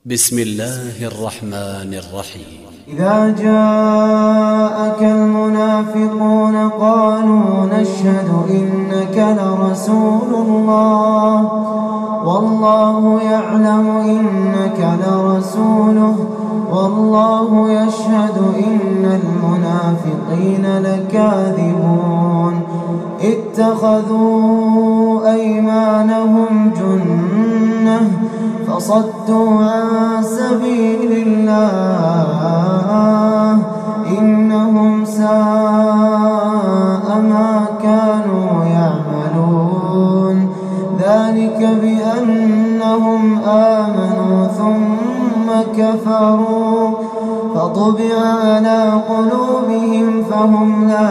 بسم الله الرحمن الرحيم. إذا جاءك المنافقون قالوا نشهد إنك لرسول الله والله يعلم إنك لرسوله والله يشهد إن المنافقين لكاذبون اتخذوا أيمانهم جنة فصدوا عن سبيل الله إنهم ساء ما كانوا يعملون ذلك بأنهم آمنوا ثم كفروا فطبع على قلوبهم فهم لا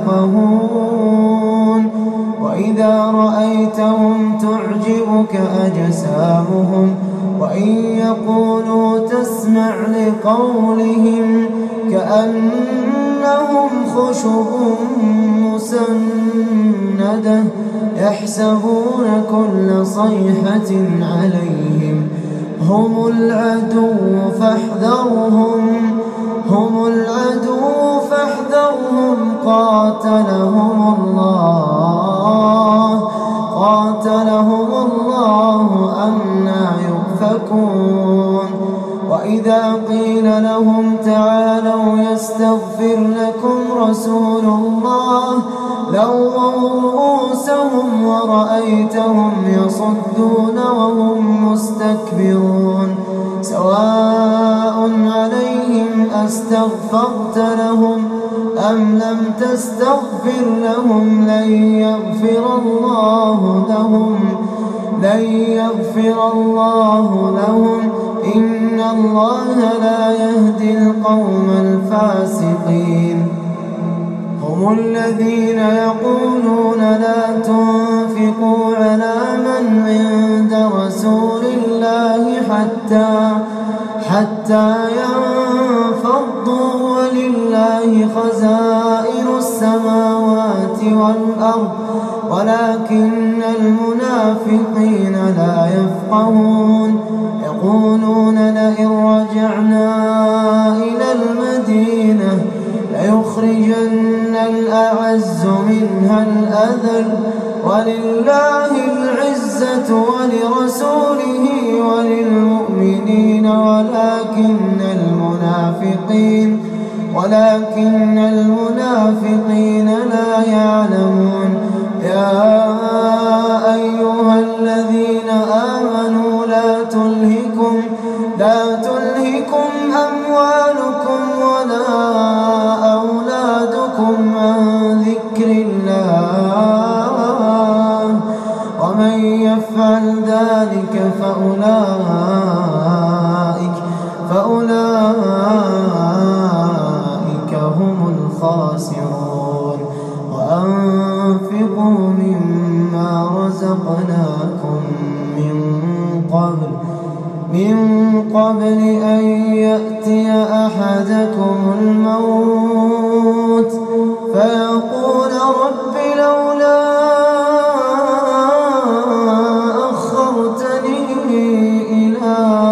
يفقهون وإذا رأيتهم تعجبك أجسامهم وإن يقولوا تسمع لقولهم كأنهم خشب مسندة يحسبون كل صيحة عليهم هم العدو فاحذرهم قاتلهم الله أنى يؤفكون وإذا قيل لهم تعالوا يستغفر لكم رسول الله لووا رؤوسهم ورأيتهم يصدون وهم مستكبرون سواء عليهم أستغفرت لهم أم لم تستغفر لهم لن يغفر الله لهم إن الله لا يهدي القوم الفاسقين هم الذين يقولون لا تنفقوا على من عند رسول الله حتى ينفضوا ولله خزائن السماوات والأرض ولكن المنافقين لا يفقهون يقولون لئن رجعنا إلى المدينة ليخرجن الأعز منها الأذل ولله العزة ولرسوله وللمؤمنين ولكن المنافقين لا يعلمون يا أيها الذين آمنوا لا تلهكم أموالكم ولا أولادكم عن ذكر الله ومن يفعل ذلك فأولئك هم الخاسرون وأنفقوا مما رزقناكم من قبل أن يأتي أحدكم الموت فيقول رب لولا أخرتني إلى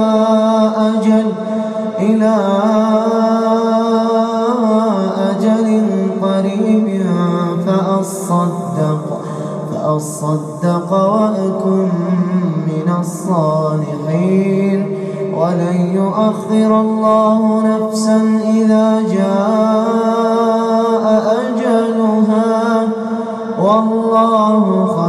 أجل قريب فأصدق وأكن من الصالحين ولن يؤخر الله نفسا إذا جاء أجلها والله